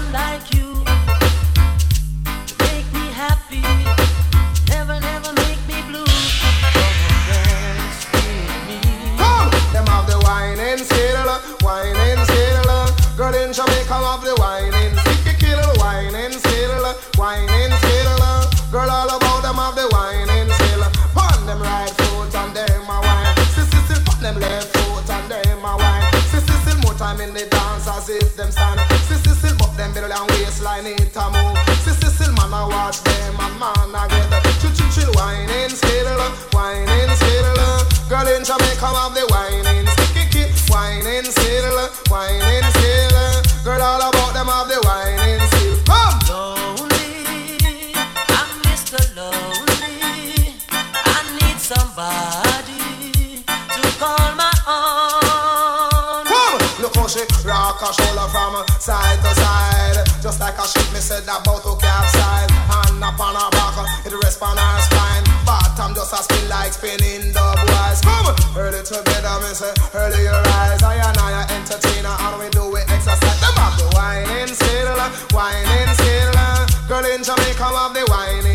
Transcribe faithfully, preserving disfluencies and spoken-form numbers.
like you to make me happy. Never, never make me blue. Come on, dance with me. Come! Them have the whining skill, whining skill. Girl in Jamaica have the whining sticky kill, whining skill, whining skill. Girl all about them have the whining skill. Pon them right foot and them a wine. Sissy still pon them left foot and them a wine. Sissy still more time in the dance as if them stand. Sissy still buck them middle and waistline it a move. Sissy still man a watch them and man a get chill chill chill whining skill, whining skill. Girl in Jamaica have the whining sticky kill, whining skill, whining skill. Girl all about them have the whining skill. Come! Lonely, I'm Mister Lonely. I need somebody to call my own. Come! Look how she rock her shoulder from side to side. Just like a ship me said about to capsize. Hand up on her back, it rest on her spine. Bottom just a spin like spinning dubwise. Come! Early together me say, early your eyes. I and I are entertainer and we do it exercise. Them have the whining skill, whining skill. Girl in Jamaica have the whining